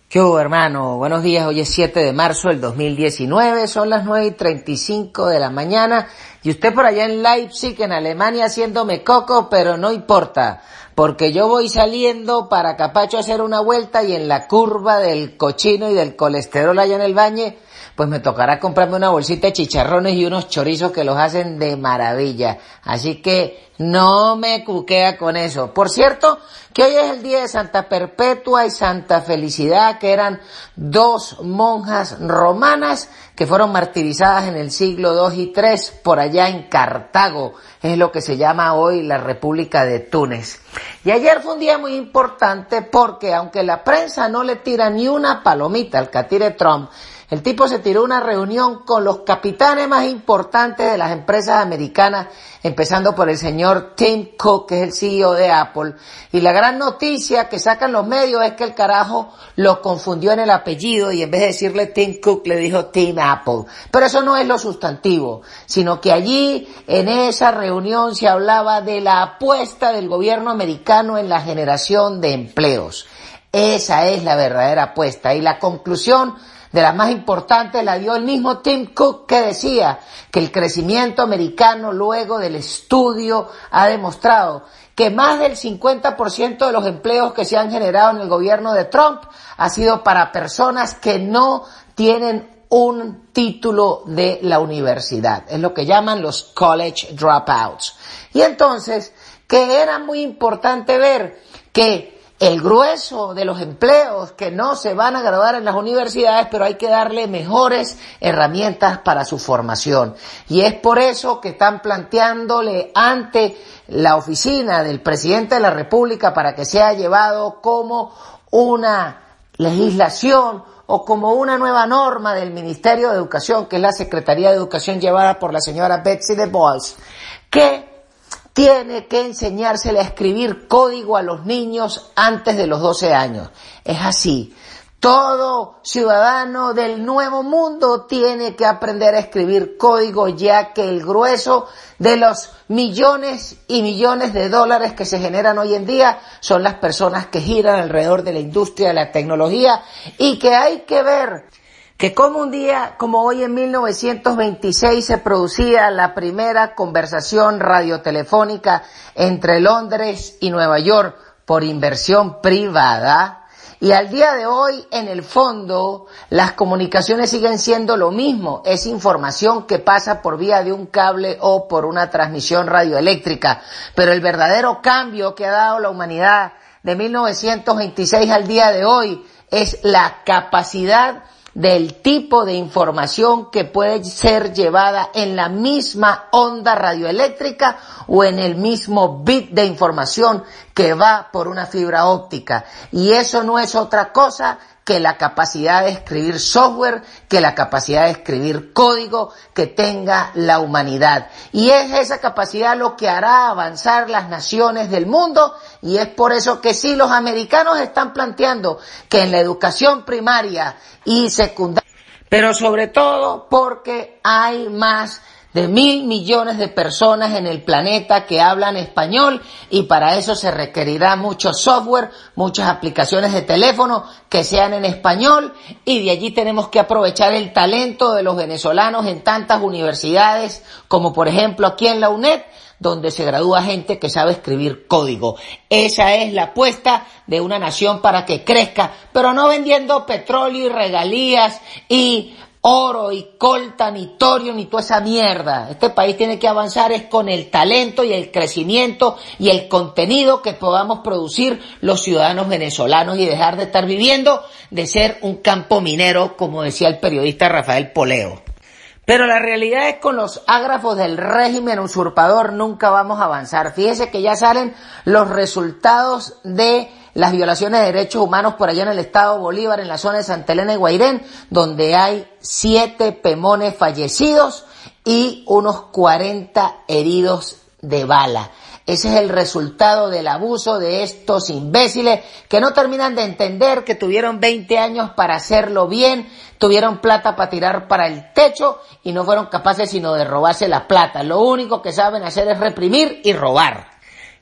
¿Qué hubo, hermano? Buenos días, hoy es 7 de marzo del 2019, son las 9:35 de la mañana y usted por allá en Leipzig, en Alemania, haciéndome coco, pero no importa, porque yo voy saliendo para Capacho a hacer una vuelta y en la curva del cochino y del colesterol allá en el Bañe, pues me tocará comprarme una bolsita de chicharrones y unos chorizos que los hacen de maravilla. Así que no me cuquea con eso. Por cierto, que hoy es el día de Santa Perpetua y Santa Felicidad, que eran dos monjas romanas que fueron martirizadas en el siglo II y III por allá en Cartago. Es lo que se llama hoy la República de Túnez. Y ayer fue un día muy importante porque aunque la prensa no le tira ni una palomita al catire Trump, el tipo se tiró una reunión con los capitanes más importantes de las empresas americanas, empezando por el señor Tim Cook, que es el CEO de Apple. Y la gran noticia que sacan los medios es que el carajo lo confundió en el apellido y en vez de decirle Tim Cook le dijo Tim Apple. Pero eso no es lo sustantivo, sino que allí en esa reunión se hablaba de la apuesta del gobierno americano en la generación de empleos. Esa es la verdadera apuesta y la conclusión de las más importantes la dio el mismo Tim Cook, que decía que el crecimiento americano luego del estudio ha demostrado que más del 50% de los empleos que se han generado en el gobierno de Trump ha sido para personas que no tienen un título de la universidad. Es lo que llaman los college dropouts. Y entonces, que era muy importante ver que el grueso de los empleos que no se van a graduar en las universidades, pero hay que darle mejores herramientas para su formación. Y es por eso que están planteándole ante la oficina del presidente de la República para que sea llevado como una legislación o como una nueva norma del Ministerio de Educación, que es la Secretaría de Educación llevada por la señora Betsy DeVos, que tiene que enseñársele a escribir código a los niños antes de los 12 años. Es así. Todo ciudadano del nuevo mundo tiene que aprender a escribir código, ya que el grueso de los millones y millones de dólares que se generan hoy en día son las personas que giran alrededor de la industria de la tecnología y que hay que ver que como un día como hoy en 1926 se producía la primera conversación radiotelefónica entre Londres y Nueva York por inversión privada, y al día de hoy en el fondo las comunicaciones siguen siendo lo mismo, es información que pasa por vía de un cable o por una transmisión radioeléctrica, pero el verdadero cambio que ha dado la humanidad de 1926 al día de hoy es la capacidad del tipo de información que puede ser llevada en la misma onda radioeléctrica o en el mismo bit de información que va por una fibra óptica. Y eso no es otra cosa que la capacidad de escribir software, que la capacidad de escribir código que tenga la humanidad. Y es esa capacidad lo que hará avanzar las naciones del mundo, y es por eso que sí, los americanos están planteando que en la educación primaria y secundaria, pero sobre todo porque hay más de 1.000 millones de personas en el planeta que hablan español, y para eso se requerirá mucho software, muchas aplicaciones de teléfono que sean en español, y de allí tenemos que aprovechar el talento de los venezolanos en tantas universidades como por ejemplo aquí en la UNED, donde se gradúa gente que sabe escribir código. Esa es la apuesta de una nación para que crezca, pero no vendiendo petróleo y regalías y oro y coltan y torio ni toda esa mierda. Este país tiene que avanzar es con el talento y el crecimiento y el contenido que podamos producir los ciudadanos venezolanos y dejar de estar viviendo de ser un campo minero, como decía el periodista Rafael Poleo. Pero la realidad es que con los ágrafos del régimen usurpador nunca vamos a avanzar. Fíjese que ya salen los resultados de las violaciones de derechos humanos por allá en el estado Bolívar, en la zona de Santa Elena y Guairén, donde hay 7 pemones fallecidos y unos 40 heridos de bala. Ese es el resultado del abuso de estos imbéciles que no terminan de entender que tuvieron 20 años para hacerlo bien, tuvieron plata para tirar para el techo y no fueron capaces sino de robarse la plata. Lo único que saben hacer es reprimir y robar.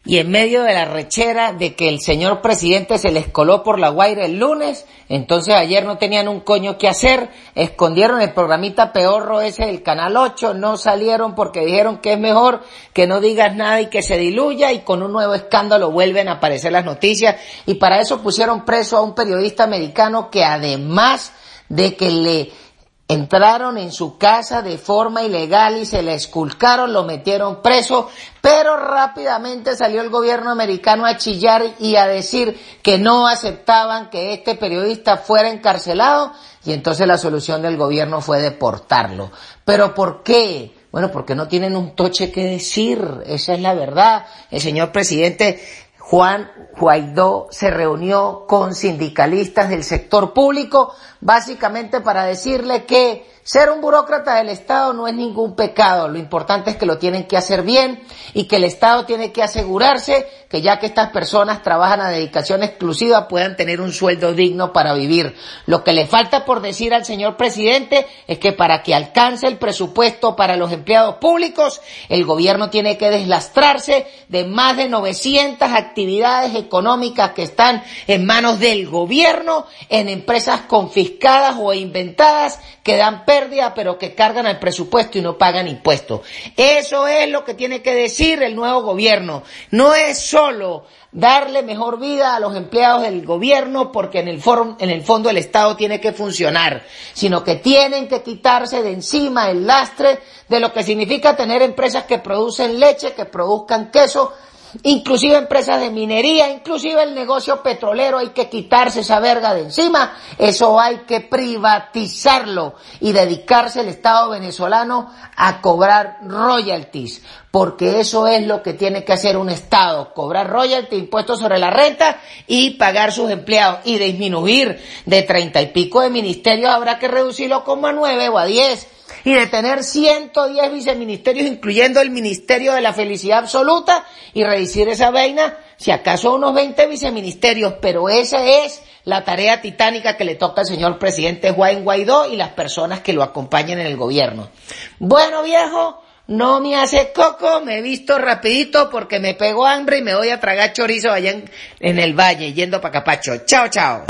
y en medio de la rechera de que el señor presidente se les coló por la Guaira el lunes, entonces ayer no tenían un coño que hacer, escondieron el programita peorro ese del Canal 8, no salieron porque dijeron que es mejor que no digas nada y que se diluya, y con un nuevo escándalo vuelven a aparecer las noticias, y para eso pusieron preso a un periodista americano que además de que le entraron en su casa de forma ilegal y se le esculcaron, lo metieron preso, pero rápidamente salió el gobierno americano a chillar y a decir que no aceptaban que este periodista fuera encarcelado, y entonces la solución del gobierno fue deportarlo. ¿Pero por qué? Bueno, porque no tienen un toche que decir, esa es la verdad. El señor presidente Juan Guaidó se reunió con sindicalistas del sector público, básicamente para decirle que ser un burócrata del Estado no es ningún pecado, lo importante es que lo tienen que hacer bien y que el Estado tiene que asegurarse que ya que estas personas trabajan a dedicación exclusiva puedan tener un sueldo digno para vivir. Lo que le falta por decir al señor presidente es que para que alcance el presupuesto para los empleados públicos, el gobierno tiene que deslastrarse de más de 900 actividades económicas que están en manos del gobierno, en empresas confiscadas o inventadas que dan pérdida pero que cargan al presupuesto y no pagan impuestos. Eso es lo que tiene que decir el nuevo gobierno. No es solo darle mejor vida a los empleados del gobierno porque en el fondo el Estado tiene que funcionar, sino que tienen que quitarse de encima el lastre de lo que significa tener empresas que producen leche, que produzcan queso, inclusive empresas de minería, inclusive el negocio petrolero. Hay que quitarse esa verga de encima, eso hay que privatizarlo y dedicarse el Estado venezolano a cobrar royalties, porque eso es lo que tiene que hacer un Estado, cobrar royalties, impuestos sobre la renta y pagar sus empleados, y disminuir de 30 y pico de ministerios habrá que reducirlo como a 9 o a 10, y de tener 110 viceministerios, incluyendo el Ministerio de la Felicidad Absoluta, y reducir esa vaina, si acaso unos 20 viceministerios, pero esa es la tarea titánica que le toca al señor presidente Juan Guaidó y las personas que lo acompañan en el gobierno. Bueno, viejo, no me hace coco, me he visto rapidito porque me pegó hambre y me voy a tragar chorizo allá en el valle, yendo pa' Capacho. Chao, chao.